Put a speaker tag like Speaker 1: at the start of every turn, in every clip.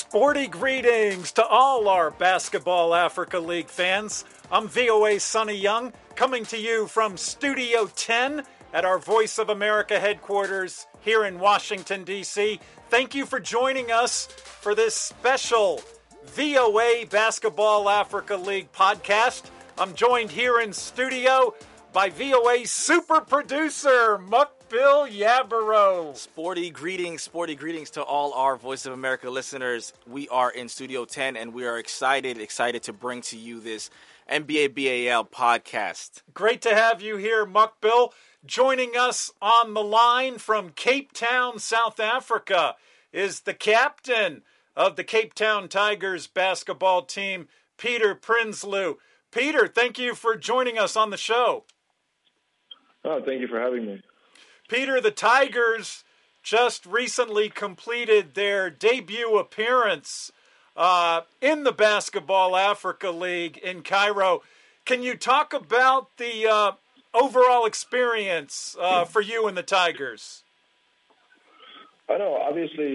Speaker 1: Sporty greetings to all our Basketball Africa League fans. I'm VOA Sonny Young, coming to you from Studio 10 at our Voice of America headquarters here in Washington, D.C. Thank you for joining us for this special VOA Basketball Africa League podcast. I'm joined here in studio by VOA super producer, Mukbil Yabaro.
Speaker 2: Sporty greetings to all our Voice of America listeners. We are in Studio 10, and we are excited to bring to you this NBA BAL podcast.
Speaker 1: Great to have you here, Mukbil. Joining us on the line from Cape Town, South Africa, is the captain of the Cape Town Tigers basketball team, Peter Prinsloo. Peter, thank you for joining us on the show.
Speaker 3: Oh, thank you for having me.
Speaker 1: Peter, the Tigers just recently completed their debut appearance in the Basketball Africa League in Cairo. Can you talk about the overall experience for you and the Tigers?
Speaker 3: I know, obviously,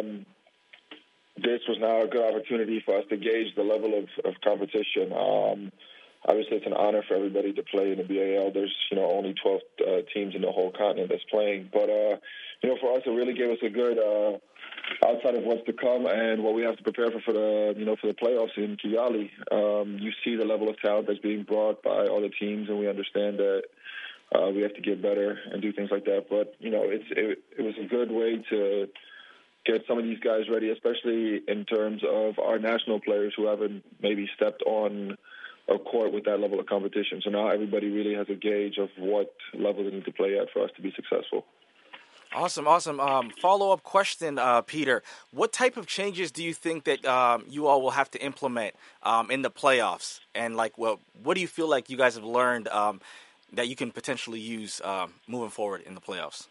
Speaker 3: this was now a good opportunity for us to gauge the level of competition. Obviously, it's an honor for everybody to play in the BAL. There's, only 12 teams in the whole continent that's playing. But, for us, it really gave us a good outside of what's to come and what we have to prepare for the playoffs in Kigali. You see the level of talent that's being brought by all the teams, and we understand that we have to get better and do things like that. But, it was a good way to get some of these guys ready, especially in terms of our national players who haven't maybe stepped on a court with that level of competition. So now everybody really has a gauge of what level they need to play at for us to be successful.
Speaker 2: Awesome. Follow-up question, Peter. What type of changes do you think that you all will have to implement in the playoffs? And, what do you feel like you guys have learned that you can potentially use moving forward in the playoffs?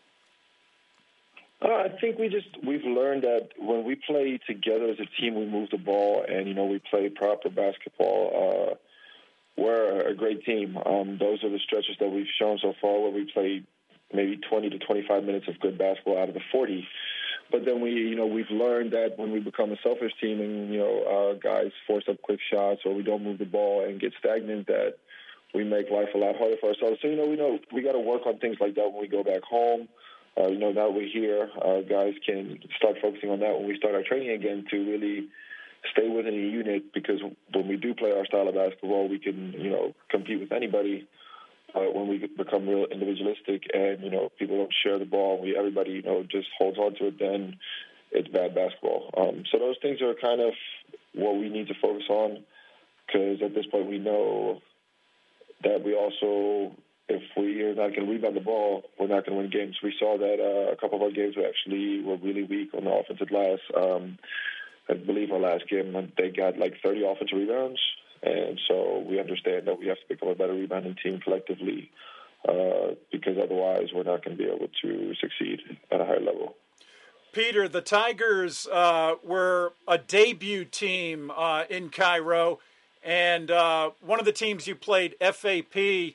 Speaker 3: I think we've learned that when we play together as a team, we move the ball and, we play proper basketball. We're a great team. Those are the stretches that we've shown so far where we played maybe 20 to 25 minutes of good basketball out of the 40. But then we've learned that when we become a selfish team and, guys force up quick shots or we don't move the ball and get stagnant, that we make life a lot harder for ourselves. So, we know we got to work on things like that when we go back home. Now we're here, guys can start focusing on that when we start our training again to really stay within a unit, because when we do play our style of basketball, we can, compete with anybody. When we become real individualistic and, people don't share the ball, everybody, just holds on to it, then it's bad basketball. So those things are kind of what we need to focus on, because at this point we know that we also, if we are not going to rebound the ball, we're not going to win games. We saw that a couple of our games were really weak on the offensive glass. I believe our last game, they got 30 offensive rebounds. And so we understand that we have to become a better rebounding team collectively, because otherwise we're not going to be able to succeed at a higher level.
Speaker 1: Peter, the Tigers were a debut team in Cairo, and one of the teams you played, FAP,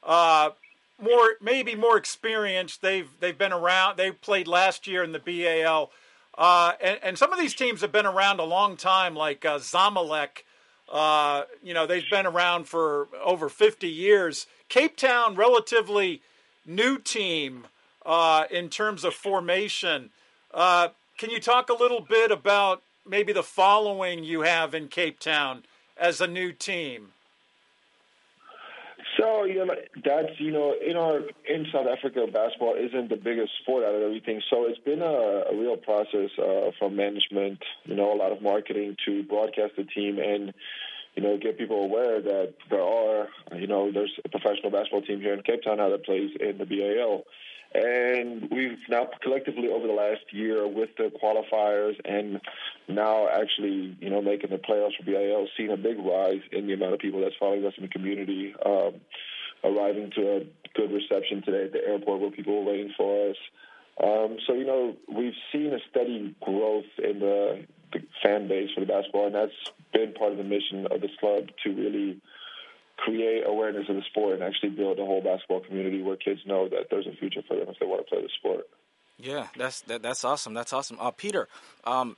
Speaker 1: more experienced. They've been around. They played last year in the BAL. And some of these teams have been around a long time, like Zamalek. They've been around for over 50 years. Cape Town, relatively new team in terms of formation. Can you talk a little bit about maybe the following you have in Cape Town as a new team?
Speaker 3: So, that's, in South Africa, basketball isn't the biggest sport out of everything. So it's been a real process from management, a lot of marketing to broadcast the team and, get people aware that there's a professional basketball team here in Cape Town now that plays in the BAL. And we've now collectively over the last year with the qualifiers and now actually, making the playoffs for BAL, seen a big rise in the amount of people that's following us in the community, arriving to a good reception today at the airport where people were waiting for us. So, we've seen a steady growth in the fan base for the basketball, and that's been part of the mission of this club to really create awareness of the sport and actually build a whole basketball community where kids know that there's a future for them if they want to play the sport.
Speaker 2: Yeah, that's awesome. That's awesome. Peter,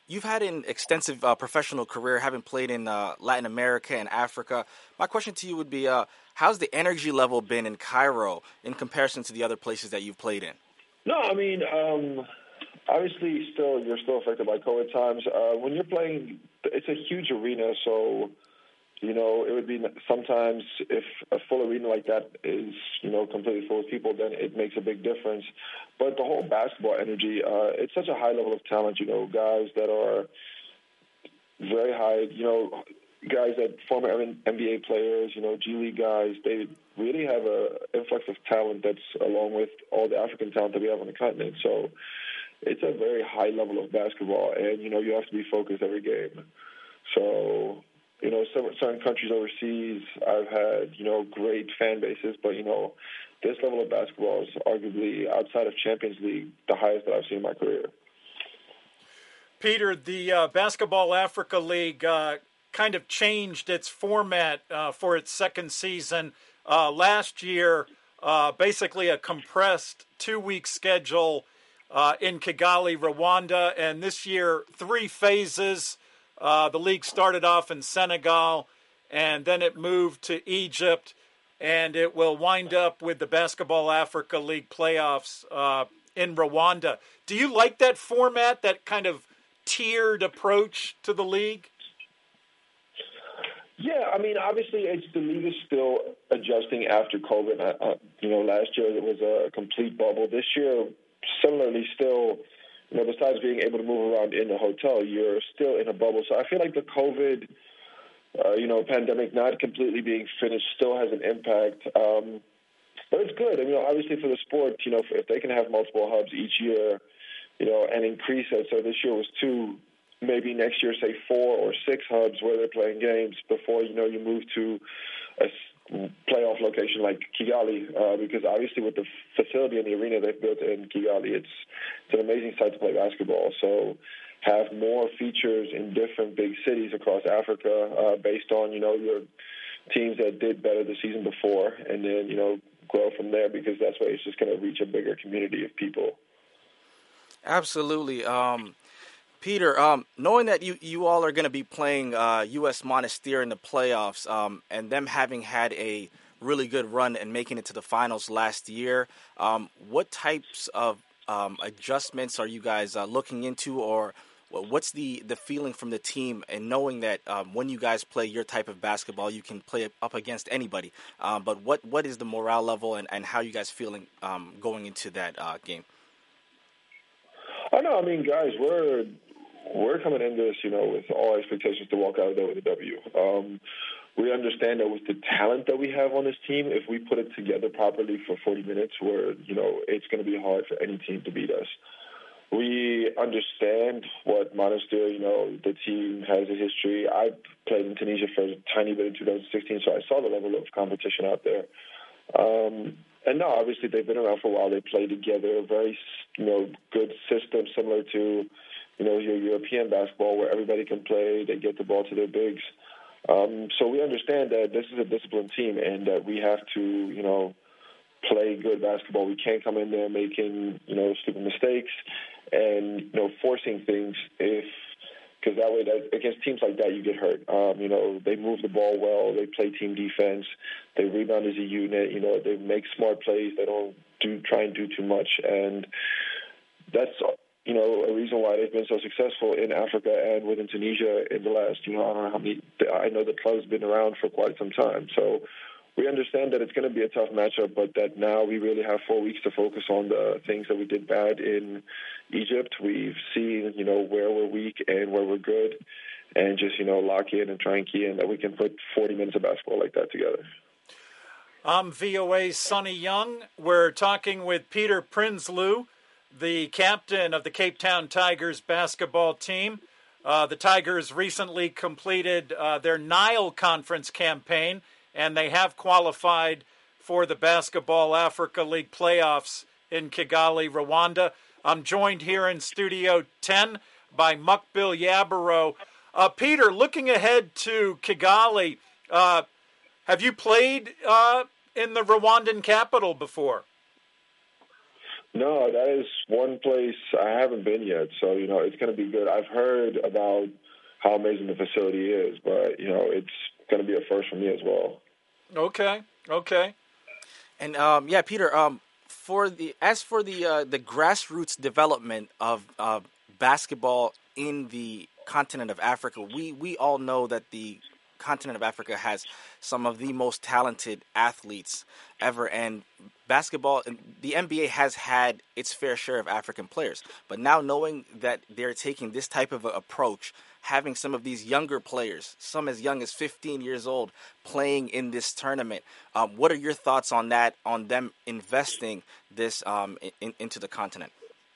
Speaker 2: you've had an extensive professional career, having played in Latin America and Africa. My question to you would be, how's the energy level been in Cairo in comparison to the other places that you've played in?
Speaker 3: No, I mean, obviously, you're still affected by COVID times. When you're playing, it's a huge arena, so it would be sometimes if a full arena like that is completely full of people, then it makes a big difference. But the whole basketball energy, it's such a high level of talent. Guys that are very high. Guys that former NBA players, G League guys. They really have a influx of talent that's along with all the African talent that we have on the continent. So it's a very high level of basketball, and you have to be focused every game. So certain countries overseas, I've had great fan bases, but this level of basketball is arguably outside of Champions League the highest that I've seen in my career.
Speaker 1: Peter, the Basketball Africa League kind of changed its format for its second season. Last year, basically a compressed 2-week schedule in Kigali, Rwanda, and this year 3 phases. The league started off in Senegal, and then it moved to Egypt, and it will wind up with the Basketball Africa League playoffs in Rwanda. Do you like that format, that kind of tiered approach to the league?
Speaker 3: Yeah, I mean, obviously, the league is still adjusting after COVID. Last year it was a complete bubble. This year, similarly, still, besides being able to move around in the hotel, you're still in a bubble. So I feel like the COVID, pandemic not completely being finished still has an impact. But it's good. I mean, obviously for the sport, if they can have multiple hubs each year, and increase it. So this year was 2. Maybe next year, say 4 or 6 hubs where they're playing games before, you move to a playoff location like Kigali, because obviously with the facility and the arena they've built in Kigali, it's an amazing site to play basketball. So have more features in different big cities across Africa based on, your teams that did better the season before, and then, grow from there, because that's why it's just going to reach a bigger community of people.
Speaker 2: Absolutely. Peter, knowing that you all are going to be playing U.S. Monastir in the playoffs, and them having had a really good run and making it to the finals last year, what types of adjustments are you guys looking into, or what's the feeling from the team, and knowing that when you guys play your type of basketball, you can play up against anybody, but what is the morale level and how are you guys feeling going into that game?
Speaker 3: I know. I mean, guys, we're coming into this, with all expectations to walk out of there with a W. We understand that with the talent that we have on this team, if we put it together properly for 40 minutes, it's going to be hard for any team to beat us. We understand what Monastir, the team has a history. I played in Tunisia for a tiny bit in 2016, so I saw the level of competition out there. And no, obviously they've been around for a while. They play together, a very, good system similar to, your European basketball where everybody can play. They get the ball to their bigs. So we understand that this is a disciplined team and that we have to, play good basketball. We can't come in there making, stupid mistakes and, forcing things because that way, against teams like that, you get hurt. They move the ball well. They play team defense. They rebound as a unit. They make smart plays. They don't try and do too much. And that's, a reason why they've been so successful in Africa and within Tunisia in the last, I don't know how many. I know the club's been around for quite some time. So we understand that it's going to be a tough matchup, but that now we really have 4 weeks to focus on the things that we did bad in Egypt. We've seen, where we're weak and where we're good, and just, lock in and try and key in that we can put 40 minutes of basketball like that together.
Speaker 1: I'm VOA's Sonny Young. We're talking with Peter Prinsloo, the captain of the Cape Town Tigers basketball team. The Tigers recently completed their Nile Conference campaign, and they have qualified for the Basketball Africa League playoffs in Kigali, Rwanda. I'm joined here in Studio 10 by Mukbil Yabaro. Peter, looking ahead to Kigali, have you played in the Rwandan capital before?
Speaker 3: No, that is one place I haven't been yet. So, it's going to be good. I've heard about how amazing the facility is, but, it's going to be a first for me as well.
Speaker 1: Okay.
Speaker 2: And yeah, Peter, for the grassroots development of basketball in the continent of Africa, we all know that the continent of Africa has some of the most talented athletes ever, and basketball, the NBA has had its fair share of African players. But now knowing that they're taking this type of approach, having some of these younger players, some as young as 15 years old, playing in this tournament, what are your thoughts on that, on them investing this into the continent?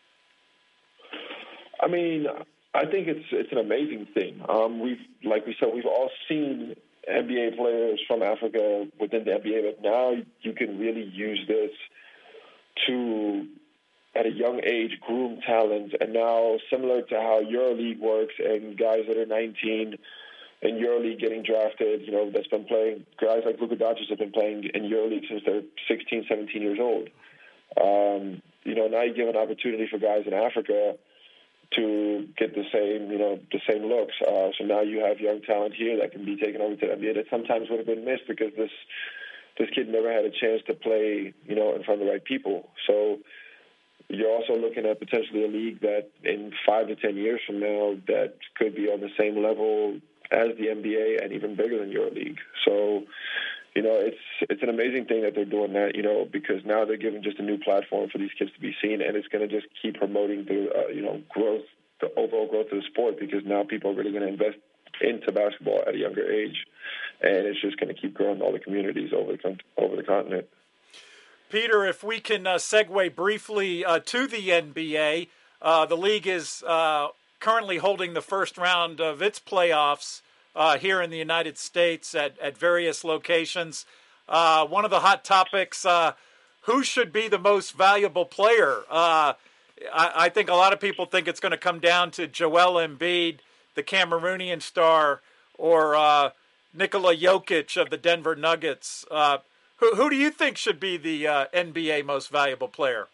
Speaker 3: I mean, I think it's an amazing thing. Like we said, we've all seen NBA players from Africa within the NBA, but now you can really use this to, at a young age, groom talent. And now, similar to how EuroLeague works and guys that are 19 in EuroLeague getting drafted, that's been playing, guys like Luka Doncic have been playing in EuroLeague since they're 16, 17 years old. Now you give an opportunity for guys in Africa to get the same looks. So now you have young talent here that can be taken over to the NBA that sometimes would have been missed because this kid never had a chance to play, in front of the right people. So you're also looking at potentially a league that in 5 to 10 years from now that could be on the same level as the NBA and even bigger than EuroLeague. So, it's an amazing thing that they're doing that, because now they're giving just a new platform for these kids to be seen, and it's going to just keep promoting the, growth, the overall growth of the sport, because now people are really going to invest into basketball at a younger age, and it's just going to keep growing all the communities over the continent.
Speaker 1: Peter, if we can segue briefly to the NBA, the league is currently holding the first round of its playoffs here in the United States at various locations. One of the hot topics, who should be the most valuable player? I think a lot of people think it's going to come down to Joel Embiid, the Cameroonian star, or Nikola Jokic of the Denver Nuggets. Who do you think should be the NBA most valuable player?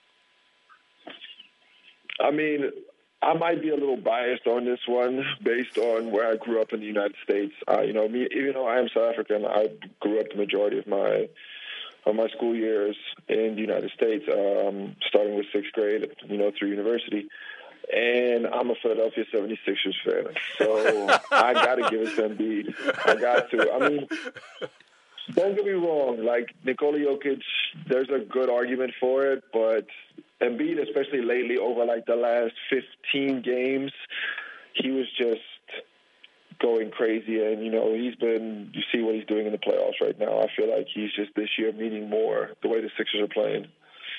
Speaker 3: I mean, I might be a little biased on this one based on where I grew up in the United States. Me, even though I am South African, I grew up the majority of my school years in the United States, starting with sixth grade, through university. And I'm a Philadelphia 76ers fan. So I got to give it to Embiid. I got to. I mean, don't get me wrong. Like, Nikola Jokic, there's a good argument for it, but Embiid, especially lately over like the last 15 games, he was just going crazy. And, you see what he's doing in the playoffs right now. I feel like he's just this year meaning more the way the Sixers are playing.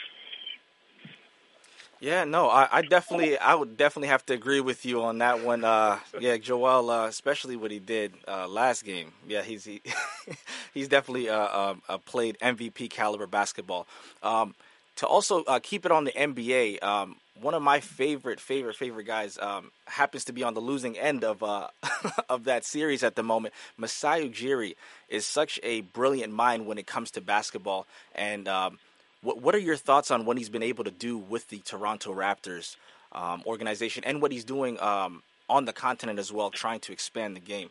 Speaker 2: Yeah, no, I would definitely have to agree with you on that one. Yeah, Joel, especially what he did last game. Yeah, he's definitely played MVP caliber basketball. To also keep it on the NBA, one of my favorite guys happens to be on the losing end of of that series at the moment. Masai Ujiri is such a brilliant mind when it comes to basketball, and what are your thoughts on what he's been able to do with the Toronto Raptors organization and what he's doing on the continent as well, trying to expand the game?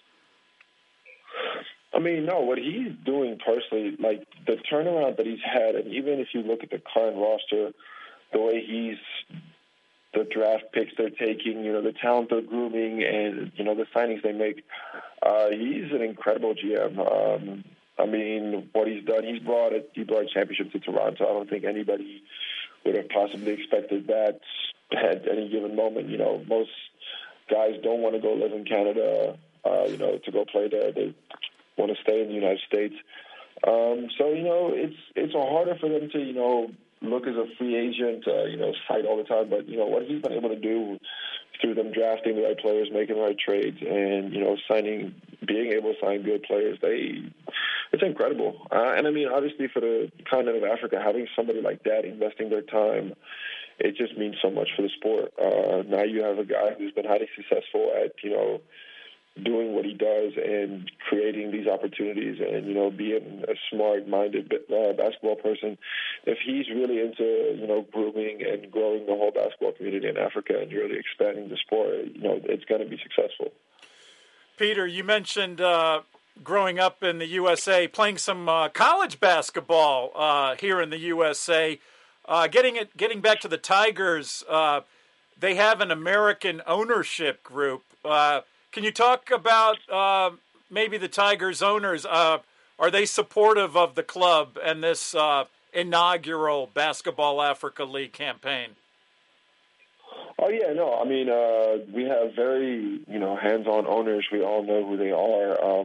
Speaker 3: I mean, no, what he's doing personally, like the turnaround that he's had, and even if you look at the current roster, the way the draft picks they're taking, the talent they're grooming, and, the signings they make, he's an incredible GM. I mean, what he's done, he brought a championship to Toronto. I don't think anybody would have possibly expected that at any given moment. Most guys don't want to go live in Canada, to go play there. They want to stay in the United States. So, it's harder for them to, look as a free agent, fight all the time. But, what he's been able to do through them drafting the right players, making the right trades, and, being able to sign good players, it's incredible. And I mean, obviously for the continent of Africa, having somebody like that investing their time, it just means so much for the sport. Now you have a guy who's been highly successful at, doing what he does and creating these opportunities and, being a smart-minded basketball person, if he's really into, grooming and growing the whole basketball community in Africa and really expanding the sport, it's going to be successful.
Speaker 1: Peter, you mentioned growing up in the USA, playing some college basketball here in the USA. Getting back to the Tigers, they have an American ownership group. Can you talk about maybe the Tigers owners? Are they supportive of the club and this inaugural Basketball Africa League campaign?
Speaker 3: Oh, yeah, no. I mean, we have very, hands-on owners. We all know who they are.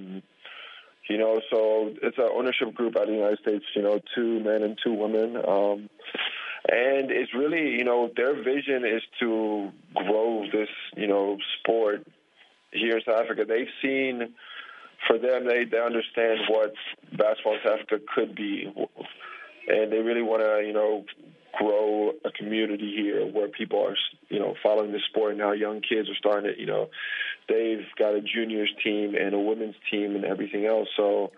Speaker 3: So it's an ownership group out of the United States, 2 men and 2 women. And it's really, their vision is to grow this, sport here in South Africa. They've seen, for them, they understand what basketball in South Africa could be. And they really want to, grow a community here where people are, following the sport. Now young kids are starting to, they've got a juniors team and a women's team and everything else. So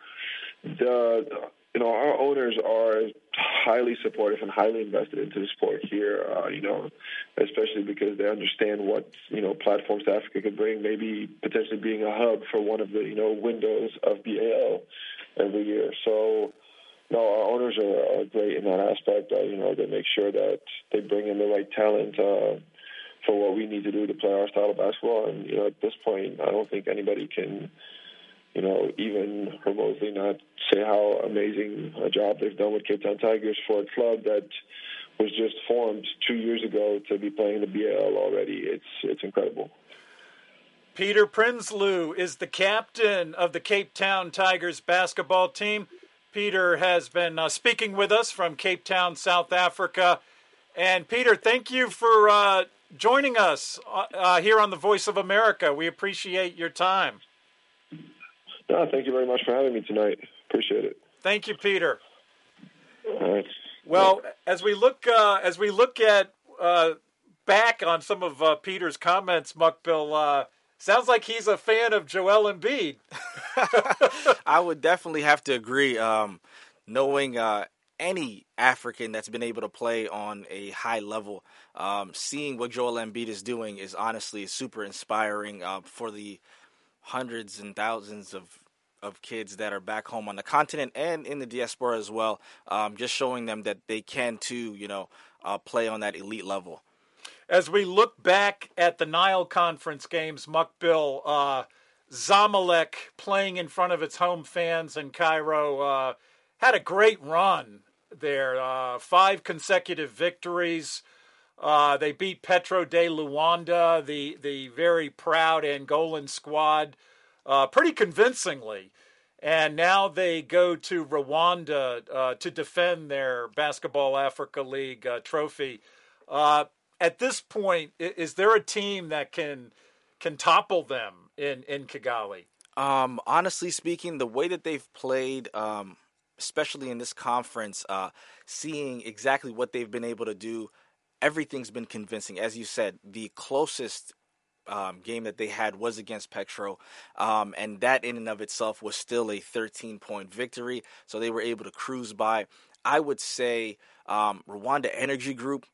Speaker 3: our owners are highly supportive and highly invested into the sport here, especially because they understand what, platforms Africa could bring, maybe potentially being a hub for one of the, windows of BAL every year. So, no, our owners are great in that aspect. They make sure that they bring in the right talent for what we need to do to play our style of basketball. And, at this point, I don't think anybody can, even remotely not say how amazing a job they've done with Cape Town Tigers for a club that was just formed 2 years ago to be playing the BAL already. It's incredible.
Speaker 1: Peter Prinsloo is the captain of the Cape Town Tigers basketball team. Peter has been speaking with us from Cape Town, South Africa. And Peter, thank you for joining us here on the Voice of America. We appreciate your time.
Speaker 3: No, thank you very much for having me tonight. Appreciate it.
Speaker 1: Thank you, Peter.
Speaker 3: All right.
Speaker 1: Well, as we look at back on some of Peter's comments, Mukbil, sounds like he's a fan of Joel Embiid.
Speaker 2: I would definitely have to agree. Knowing any African that's been able to play on a high level, seeing what Joel Embiid is doing is honestly super inspiring for the hundreds and thousands of kids that are back home on the continent and in the diaspora as well. Just showing them that they can too, play on that elite level.
Speaker 1: As we look back at the Nile Conference games, Mukbil, Zamalek playing in front of its home fans in Cairo had a great run there. 5 consecutive victories. They beat Petro de Luanda, the very proud Angolan squad, pretty convincingly. And now they go to Rwanda to defend their Basketball Africa League trophy. At this point, is there a team that can topple them in Kigali?
Speaker 2: Honestly speaking, the way that they've played, especially in this conference, seeing exactly what they've been able to do, everything's been convincing. As you said, the closest game that they had was against Petro, and that in and of itself was still a 13-point victory, so they were able to cruise by. I would say Rwanda Energy Group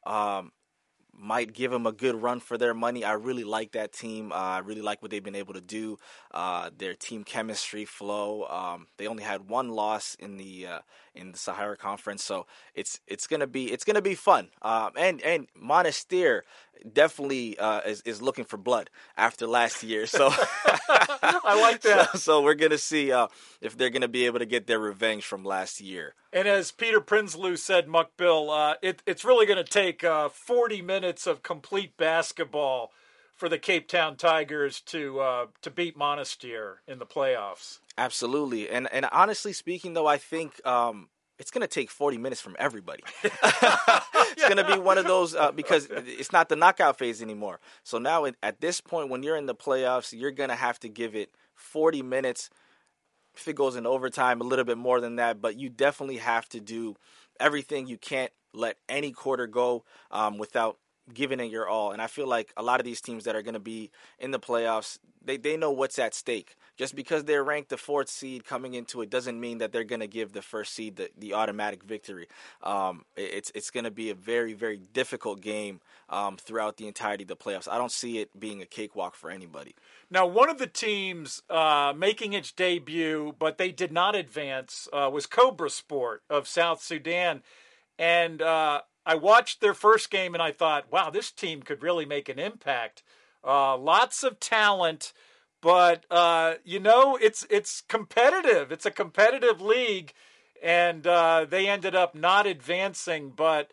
Speaker 2: might give them a good run for their money. I really like that team. I really like what they've been able to do. Their team chemistry flow. They only had 1 loss in the Sahara Conference, so it's gonna be fun. And Monastir definitely is looking for blood after last year. So
Speaker 1: I like that.
Speaker 2: So we're gonna see if they're gonna be able to get their revenge from last year.
Speaker 1: And as Peter Prinsloo said, Mukbil, it's really going to take 40 minutes of complete basketball for the Cape Town Tigers to beat Monastir in the playoffs.
Speaker 2: Absolutely. And honestly speaking, though, I think it's going to take 40 minutes from everybody. It's going to be one of those because it's not the knockout phase anymore. So now at this point, when you're in the playoffs, you're going to have to give it 40 minutes. If it goes in overtime, a little bit more than that, but you definitely have to do everything. You can't let any quarter go without giving it your all. And I feel like a lot of these teams that are going to be in the playoffs, they know what's at stake. Just because they're ranked the 4th seed coming into it doesn't mean that they're going to give the 1st seed the automatic victory. It's going to be a very, very difficult game throughout the entirety of the playoffs. I don't see it being a cakewalk for anybody.
Speaker 1: Now, one of the teams making its debut, but they did not advance, was Cobra Sport of South Sudan. And I watched their first game and I thought, wow, this team could really make an impact. Lots of talent, but, it's competitive. It's a competitive league, and they ended up not advancing. But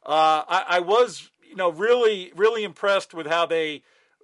Speaker 1: I was, really, really impressed with how they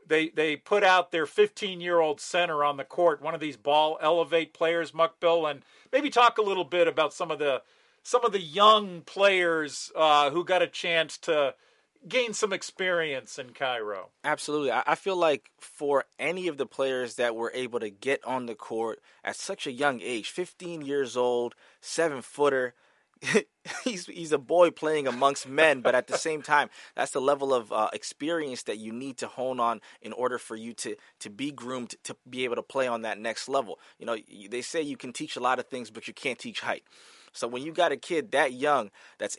Speaker 1: put out their 15-year-old center on the court, one of these ball elevate players, Muckbill, and maybe talk a little bit about some of the young players who got a chance to gain some experience in Cairo.
Speaker 2: Absolutely. I feel like for any of the players that were able to get on the court at such a young age, 15 years old, 7-footer, he's a boy playing amongst men, but at the same time, that's the level of experience that you need to hone on in order for you to be groomed to be able to play on that next level. They say you can teach a lot of things, but you can't teach height. So when you got a kid that young that's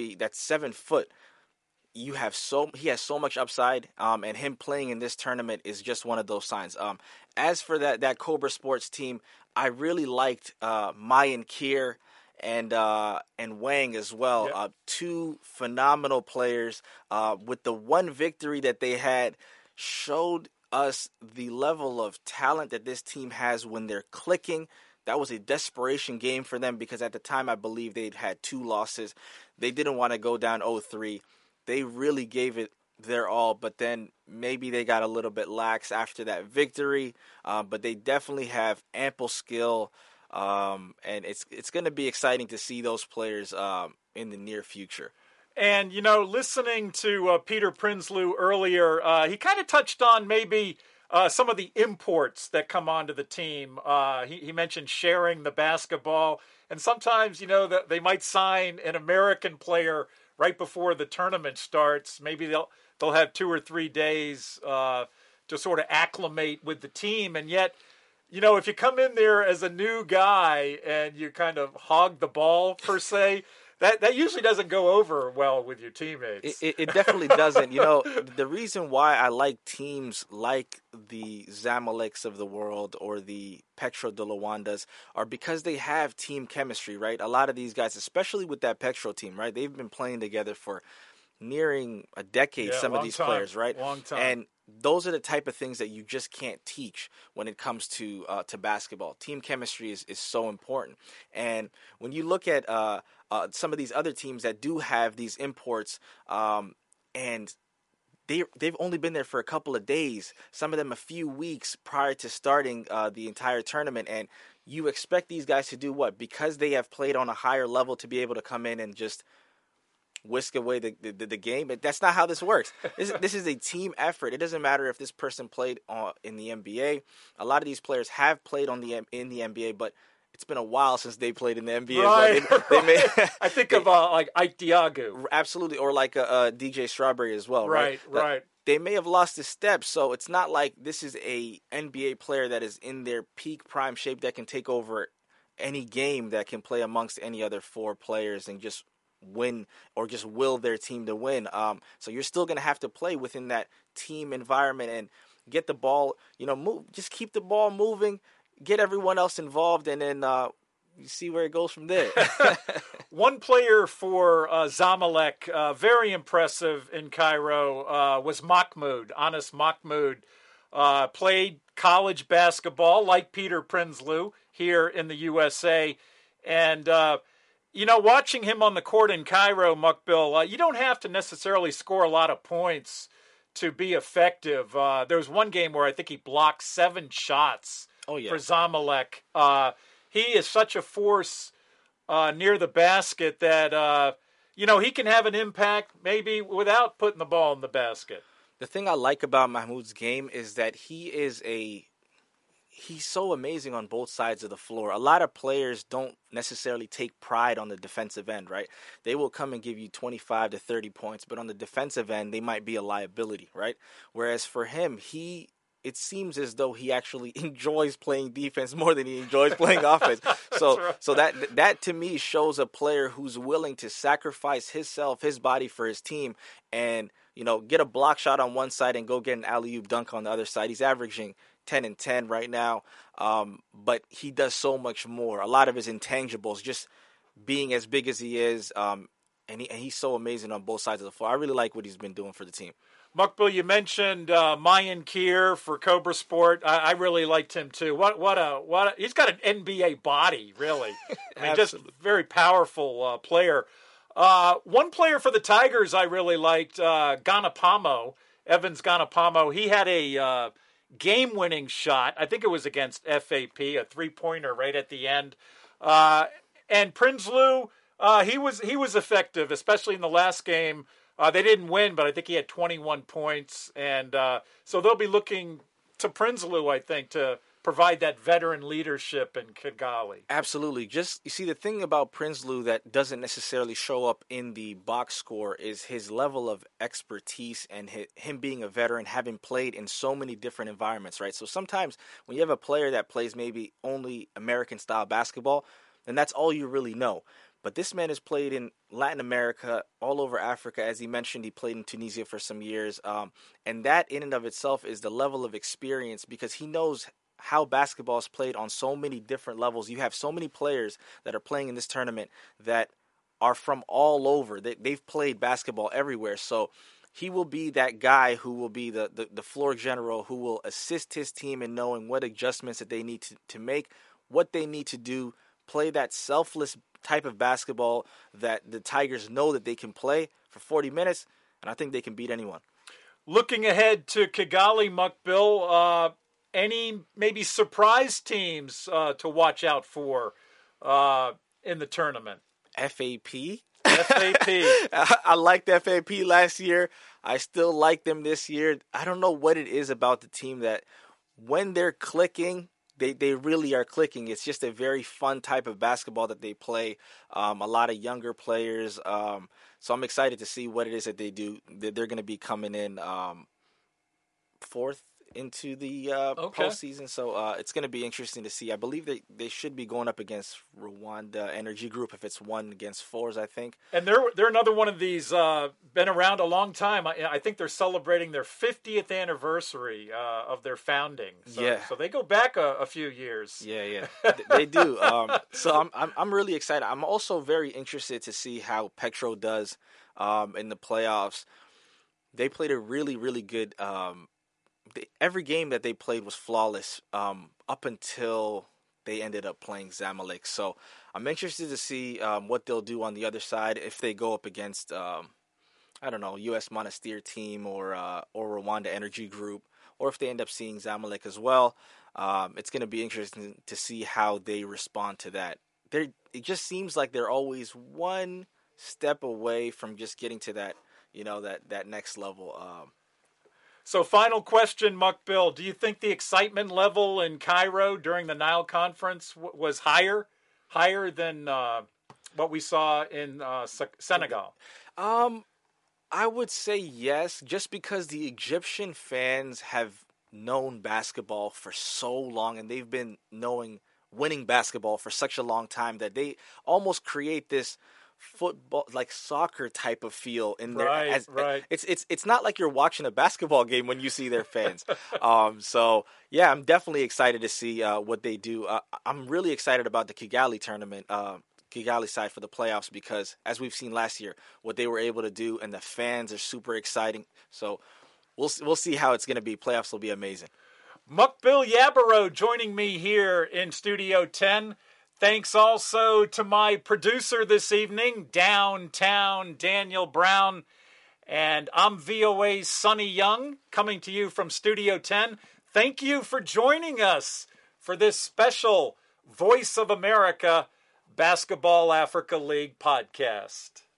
Speaker 2: 7 foot, he has so much upside, and him playing in this tournament is just one of those signs. As for that Cobra Sports team, I really liked Mayan Kier and Wang as well. Yep. 2 phenomenal players. With the one victory that they had, showed us the level of talent that this team has when they're clicking. That was a desperation game for them because at the time I believe they'd had 2 losses. They didn't want to go down 0-3. They really gave it their all, but then maybe they got a little bit lax after that victory. But they definitely have ample skill, and it's going to be exciting to see those players in the near future.
Speaker 1: And, listening to Peter Prinsloo earlier, he kind of touched on maybe some of the imports that come onto the team. He mentioned sharing the basketball, and sometimes, that they might sign an American player right before the tournament starts. Maybe they'll have 2 or 3 days to sort of acclimate with the team, and yet, if you come in there as a new guy and you kind of hog the ball per se, that usually doesn't go over well with your teammates.
Speaker 2: It definitely doesn't. The reason why I like teams like the Zamaleks of the world or the Petro de Luandas are because they have team chemistry, right? A lot of these guys, especially with that Petro team, right? They've been playing together for nearing a decade, some of these players, right?
Speaker 1: Long time.
Speaker 2: And those are the type of things that you just can't teach when it comes to basketball. Team chemistry is so important. And when you look at some of these other teams that do have these imports, and they've only been there for a couple of days, some of them a few weeks prior to starting the entire tournament, and you expect these guys to do what? Because they have played on a higher level to be able to come in and just whisk away the game. But that's not how this works. This is a team effort. It doesn't matter if this person played in the NBA. A lot of these players have played in the NBA, but it's been a while since they played in the NBA.
Speaker 1: Right,
Speaker 2: right.
Speaker 1: I think of like Ike Diagu.
Speaker 2: Absolutely, or like DJ Strawberry as well.
Speaker 1: Right.
Speaker 2: They may have lost a step, so it's not like this is a NBA player that is in their peak prime shape that can take over any game, that can play amongst any other 4 players and just win or just will their team to win. So you're still going to have to play within that team environment and get the ball, move. Just keep the ball moving, get everyone else involved, and then you see where it goes from there.
Speaker 1: One player for Zamalek, very impressive in Cairo, was Mahmoud. Anas Mahmoud played college basketball like Peter Prinsloo here in the USA. And, watching him on the court in Cairo, Muckbill, you don't have to necessarily score a lot of points to be effective. There was one game where I think he blocked 7 shots for Zamalek. He is such a force near the basket that, he can have an impact maybe without putting the ball in the basket.
Speaker 2: The thing I like about Mahmoud's game is that he is he's so amazing on both sides of the floor. A lot of players don't necessarily take pride on the defensive end, right? They will come and give you 25 to 30 points, but on the defensive end, they might be a liability, right? Whereas for him, it seems as though he actually enjoys playing defense more than he enjoys playing offense. So
Speaker 1: right.
Speaker 2: so that to me shows a player who's willing to sacrifice himself, his body for his team, and get a block shot on one side and go get an alley-oop dunk on the other side. He's averaging 10 and 10 right now, but he does so much more. A lot of his intangibles, just being as big as he is, and he's so amazing on both sides of the floor. I really like what he's been doing for the team.
Speaker 1: Mukbil, you mentioned Mayan Kier for Cobra Sport. I really liked him too. What he's got an NBA body, really. I mean, just very powerful player. One player for the Tigers I really liked, Ganapamo, Evans Ganapamo. He had a game-winning shot. I think it was against FAP, a three-pointer right at the end. And Prinsloo, he was effective, especially in the last game. They didn't win, but I think he had 21 points. And so they'll be looking to Prinsloo, I think, to provide that veteran leadership in Kigali.
Speaker 2: Absolutely. Just, you see, the thing about Prinsloo that doesn't necessarily show up in the box score is his level of expertise and him being a veteran, having played in so many different environments, right? So sometimes when you have a player that plays maybe only American-style basketball, then that's all you really know. But this man has played in Latin America, all over Africa. As he mentioned, he played in Tunisia for some years. And that in and of itself is the level of experience, because he knows how basketball is played on so many different levels. You have so many players that are playing in this tournament that are from all over. They've played basketball everywhere. So he will be that guy who will be the floor general, who will assist his team in knowing what adjustments that they need to make, what they need to do, play that selfless type of basketball that the Tigers know that they can play for 40 minutes, and I think they can beat anyone.
Speaker 1: Looking ahead to Kigali, Mukbil, any maybe surprise teams to watch out for in the tournament?
Speaker 2: FAP.
Speaker 1: I
Speaker 2: liked FAP last year. I still like them this year. I don't know what it is about the team that when they're clicking, they really are clicking. It's just a very fun type of basketball that they play. A lot of younger players. So I'm excited to see what it is that they do. They're going to be coming in fourth into the postseason. So it's going to be interesting to see. I believe they should be going up against Rwanda Energy Group if it's 1-4, I think.
Speaker 1: And they're another one of these, been around a long time. I think they're celebrating their 50th anniversary of their founding. So they go back a few years.
Speaker 2: Yeah, they do. So I'm really excited. I'm also very interested to see how Petro does in the playoffs. They played a really, really good every game that they played was flawless up until they ended up playing Zamalek. So I'm interested to see what they'll do on the other side if they go up against, U.S. Monastir team or Rwanda Energy Group, or if they end up seeing Zamalek as well. It's going to be interesting to see how they respond to that. It just seems like they're always one step away from just getting to that, that next level.
Speaker 1: So final question, Mukbil, do you think the excitement level in Cairo during the Nile Conference was higher than what we saw in Senegal?
Speaker 2: I would say yes, just because the Egyptian fans have known basketball for so long, and they've been winning basketball for such a long time that they almost create this football, like soccer type of feel in there.
Speaker 1: Right.
Speaker 2: It's not like you're watching a basketball game when you see their fans. So yeah, I'm definitely excited to see what they do. I'm really excited about the Kigali tournament, Kigali side for the playoffs, because as we've seen last year, what they were able to do, and the fans are super exciting. So we'll see how it's going to be. Playoffs will be amazing.
Speaker 1: Mukbil Yabaro joining me here in Studio 10. Thanks also to my producer this evening, Downtown Daniel Brown. And I'm VOA's Sonny Young, coming to you from Studio 10. Thank you for joining us for this special Voice of America Basketball Africa League podcast.